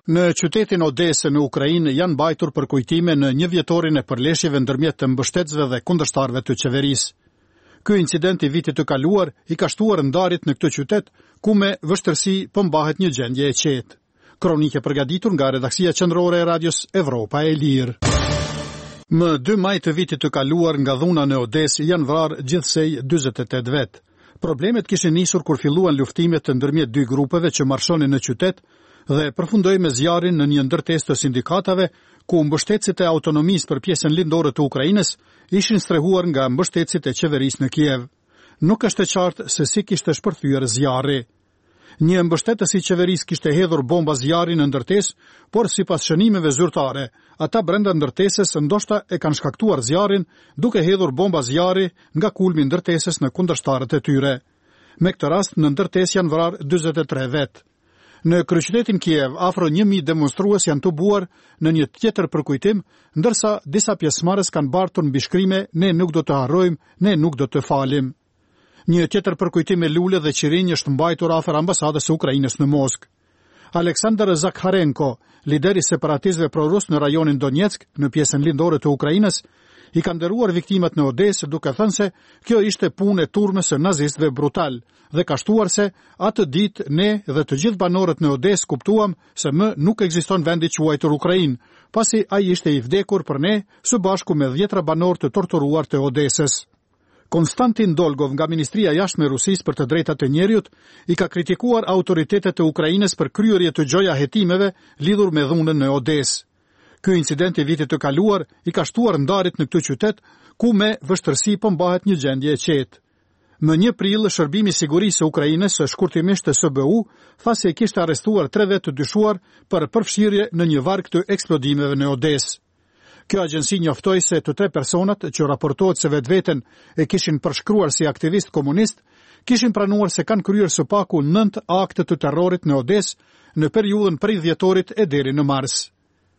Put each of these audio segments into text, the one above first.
Në qytetin Odesë në Ukrainë janë mbajtur për kujtime në 1 vjetorin e përleshjeve ndërmjet të mbështetësve dhe kundërshtarëve të qeverisë. Ky incident i vitit të kaluar i ka shtuar ndarjet në këtë qytet, ku me vështërsi mbahet një gjendje e qetë. Kronike përgatitur nga redaksia qendrore e Radios Evropa e Lirë. Më 2 maj të vitit të kaluar nga dhuna në Odesë janë vrarë gjithsej 48 vet. Problemet kishin nisur kur filluan luftimet ndërmjet 2 grupeve që marshonin në qytet dhe përfundoi me zjarrin në një ndërtesë të sindikatave, ku mbështetësit e autonomisë për pjesën lindore të Ukrainës ishin strehuar nga mbështetësit e qeverisë në Kiev. Nuk është e qartë se si kishte shpërthyer zjarri. Një mbështetës i qeverisë kishte hedhur bomba zjarri në ndërtesë, por sipas shënimeve zyrtare, ata brenda ndërtesës ndoshta e kanë shkaktuar zjarrin duke hedhur bomba zjarri nga kulmi i ndërtesës në kundërshtarët e tyre. Me këtë rast në ndërtesë janë vrarë 43 vet. Në kryeqytetin Kiev, afro 1000 demonstrues janë tubuar në një tjetër përkujtim, ndërsa disa pjesëmarrës kanë bartur mbi shkrime "Ne nuk do të harrojmë, ne nuk do të falim". Një tjetër përkujtim me lule dhe qirinj është mbajtur afër ambasadës së Ukrainës në Moskë. Aleksandr Zakharenko, lideri i separatistëve prorus në rajonin Donetsk, në pjesën lindore të Ukrainës, i ka nderuar viktimat në Odesë duke thënë se kjo ishte punë e turmës së nazistëve brutal dhe ka shtuar se atë ditë ne dhe të gjithë banorët në Odesë kuptuam se më nuk ekziston vendi quajtur Ukrainë, pasi ai ishte i vdekur për ne së bashku me 10 banorë të torturuar të Odesës. Konstantin Dolgov nga Ministria e Jashtme e Rusisë për të drejtat e njerëzit i ka kritikuar autoritetet e Ukrainës për kryerje të gjoja hetimeve lidhur me dhunën në Odesë. Ky incident i vitit të kaluar i ka shtuar ndarjet në këtë qytet, ku me vështërsi mbahet një gjendje e qetë. Më 1 prill, Shërbimi i Sigurisë së Ukrainës, shkurtimisht SBU, tha se kishte arrestuar 3 vet të dyshuar për përfshirje në një varg të eksplodimeve në Odesë. Kjo agjenci njoftoi se të 3 personat që raportohet se vetveten e kishin përshkruar si aktivist komunist, kishin pranuar se kanë kryer së paku 9 akte të terrorit në Odesë në periudhën prej dhjetorit e deri në mars.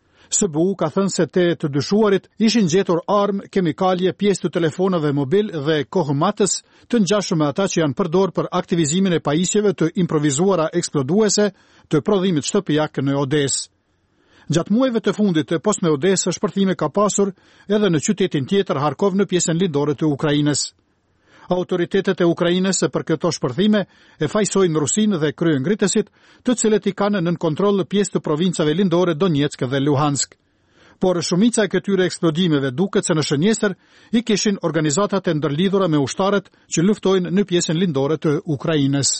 SBU ka thënë se të dyshuarit ishin gjetur armë, kemikalje, pjesë të telefonave mobil dhe kohëmatës të ngjashme me ata që janë përdorur për aktivizimin e pajisjeve të improvizuara eksploduese të prodhimit shtëpiak në Odesë. Gjatë muajve të fundit post me Odesë shpërthime ka pasur edhe në qytetin tjetër Harkov në pjesën lindore të Ukrainës. Autoritetet e Ukrainës për këto shpërthime e fajsojnë Rusinë dhe kryengritësit, të cilët i kanë nën kontroll pjesë të provincave lindore Donetsk dhe Luhansk. Por shumica e këtyre eksplodimeve duket se në shënjestër i kishin organizatat e ndërlidhura me ushtarët që luftojnë në pjesën lindore të Ukrainës.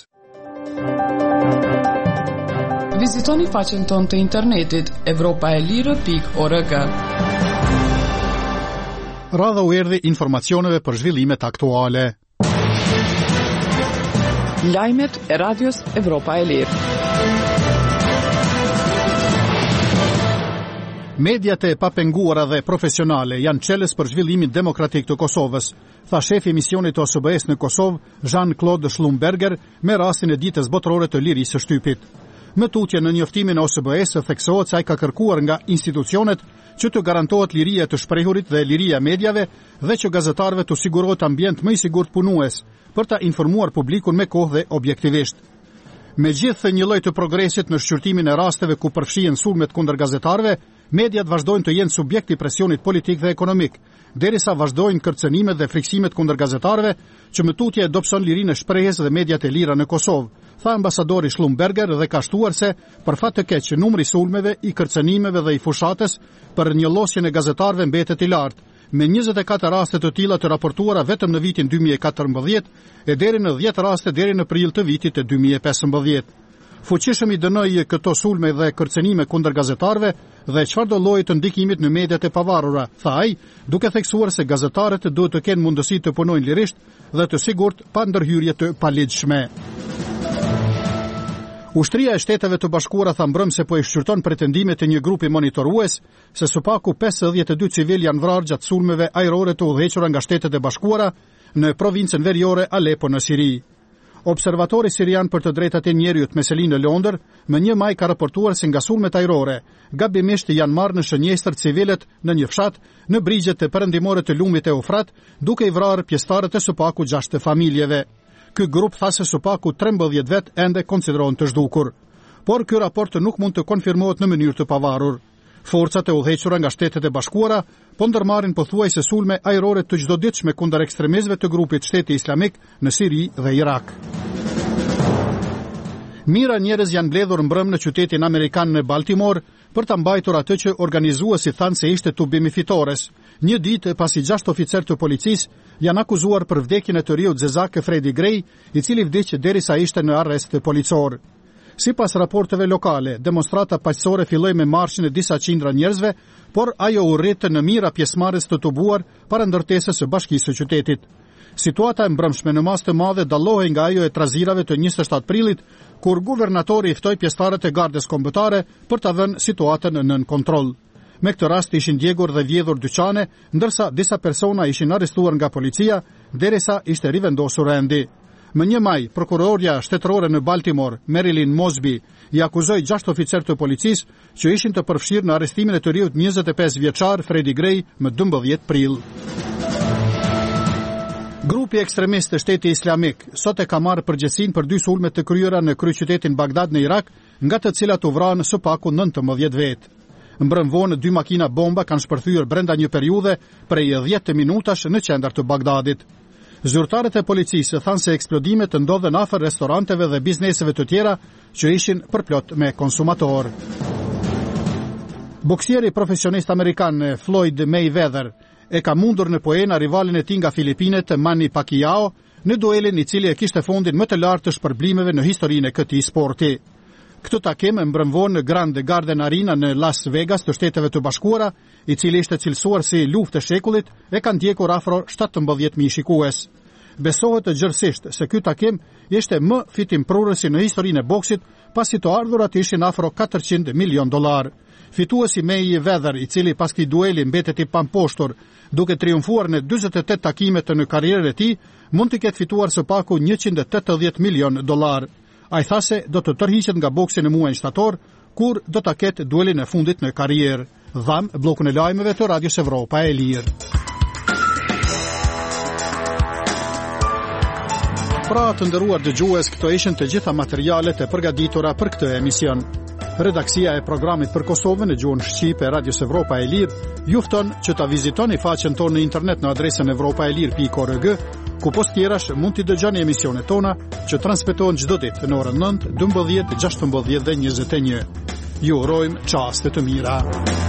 Vizitoni faqen tonë të internetit europaelire.org. Radha u erdhi informacioneve për zhvillimet aktuale. Lajmet e Radios Evropa e Lirë. Mediat e papenguara dhe profesionale janë çelës për zhvillimin demokratik të Kosovës, tha shefi i misionit të OSBE-s në Kosovë, Jean-Claude Schlumberger, me rastin e ditës botërore të lirisë së shtypit. Më tutje në njoftimin e OSBE-s theksohet se ai ka kërkuar nga institucionet që të garantohet liria të shprehurit dhe liria e mediave dhe që gazetarëve të sigurohet ambient më i sigurt punues për ta informuar publikun me kohë dhe objektivisht. Megjithë një lloj të progresit në shqyrtimin e rasteve ku përfshihen sulmet kundër gazetarëve, mediat vazhdojnë të jenë subjekt i presionit politik dhe ekonomik, derisa vazhdojnë kërcënimet dhe friksimet kundër gazetarëve, që më tutje dobëson lirinë e shprehjes dhe mediat e lira në Kosovë, tha ambasadori Schlumberger dhe ka shtuar se për fat të keq numri i sulmeve, i kërcënimeve dhe i fushatës për njëllosjen e gazetarëve mbetet i lartë, me 24 raste të tilla të raportuara vetëm në vitin 2014 e deri në 10 raste deri në prill të vitit të 2015. Fuqishëm i dënoi këto sulme dhe kërcënime kundër gazetarëve dhe çfarëdo lloji të ndikimit në mediat e pavarura, tha ai, duke theksuar se gazetarët duhet të kenë mundësi të punojnë lirisht dhe të sigurt pa ndërhyrje të paligjshme. Ushtria e Shteteve të Bashkuara tha mbrëm se po i shqyrton pretendimet e një grupi monitorues se së paku 52 civil janë vrarë gjatë sulmeve ajrore të udhëhequra nga Shtetet e Bashkuara në provincën veriore Aleppo në Siri. Observatori sirian për të drejtat e njerëzit me seli në Londër, më 1 maj ka raportuar se nga sulmet ajrore, gabimisht janë marrë në shënjestër civilet në një fshat në brigjet e perëndimore të lumit e Eufrat, duke i vrarë pjesëtarët e së paku 6 familjeve. Ky grup tha se së paku 13 vet ende konsiderohen të zhdukur. por ky raport nuk mund të konfirmohet në mënyrë të pavarur. Forcat e udhëhequra nga Shtetet e Bashkuara po ndërmarrin pothuajse sulme ajrore të çdoditshme kundër ekstremistëve të grupit Shteti Islamik në Siri dhe Irak. Mira njerëz janë mbledhur mbrëm në qytetin amerikan në Baltimore për ta mbajtur atë që organizuesi thanë se ishte tubimi fitores, një ditë pasi 6 oficer të policisë janë akuzuar për vdekjen e të riut zezak Freddie Gray, i cili vdiq derisa ishte në arrest policor. Sipas raporteve lokale, demonstrata paqësore filloi me marshin e disa qindra njerëzve, por ajo u rrit në mijëra pjesëmarrës të tubuar para ndërtesës së bashkisë së qytetit. Situata e mbrëmshme në masë të madhe dallohej nga ajo e trazirave të 27 prillit, kur guvernatori i ftoi pjesëtarët e Gardës Kombëtare për ta vënë situatën nën kontroll. Me këtë rast ishin djegur dhe vjedhur dyqane, ndërsa disa persona ishin arrestuar nga policia derisa ishte rivendosur rendi. Më 1 maj, prokuroria shtetërore në Baltimore, Marilyn Mosby, i akuzoi 6 oficer të policisë që ishin të përfshirë në arrestimin e të riut 25 vjeçar Freddie Gray më 12 prill. Grupi ekstremist të Shteti Islamik sot e ka marrë përgjegjësinë për 2 sulme të kryera në kryeqytetin Bagdad në Irak, nga të cilat u vranë së paku 19 vetë. Mbrëm vonë 2 makina bomba kanë shpërthyer brenda një periudhe prej 10 minutash në qendër të Bagdadit. Zyrtarët e policisë thanë se eksplodimet ndodhen afër restoranteve dhe bizneseve të tjera që ishin përplot me konsumator. Boksieri profesionist amerikan Floyd Mayweather e ka mundur në poena rivalin e tij nga Filipinet Manny Pacquiao në duelin i cili e kishte fondin më të lartë të shpërblimeve në historinë e këtij sporti. Këtë takim mbrëm vonë në Grand Garden Arena në Las Vegas të Shteteve të Bashkuara, i cili ishte cilësuar si luftë e shekullit, e kanë ndjekur afro 17.000 shikues. Besohet gjërësisht se ky takim ishte më fitimprurësi në historinë e boksit, pasi të ardhurat ishin afro $400 milion. Fituesi Mayweather, i cili pas këtij dueli mbetet i pamposhtur, duke triumfuar në 48 takimet në karrierën e tij, mund të ketë fituar së paku $180 milion. Ai tha se do të tërhiqet nga boksi në muajin shtator, kur do ta ketë duelin e fundit në karrierë. Dham bllokun e lajmeve të Radios Evropa e Lirë. Pra të nderuar dëgjues, këto ishin të gjitha materialet e përgatitura për këtë emision. Redaksia e programit për Kosovën në gjuhën shqipe e Radios Evropa e Lirë ju fton që ta vizitoni faqen tonë në internet në adresën evropaelir.org, ku post tjerash mund t'i dëgjoni emisionet tona që transmetohen çdo ditë në orën 9, 12, 16 dhe 21. Ju urojmë çaste të mira.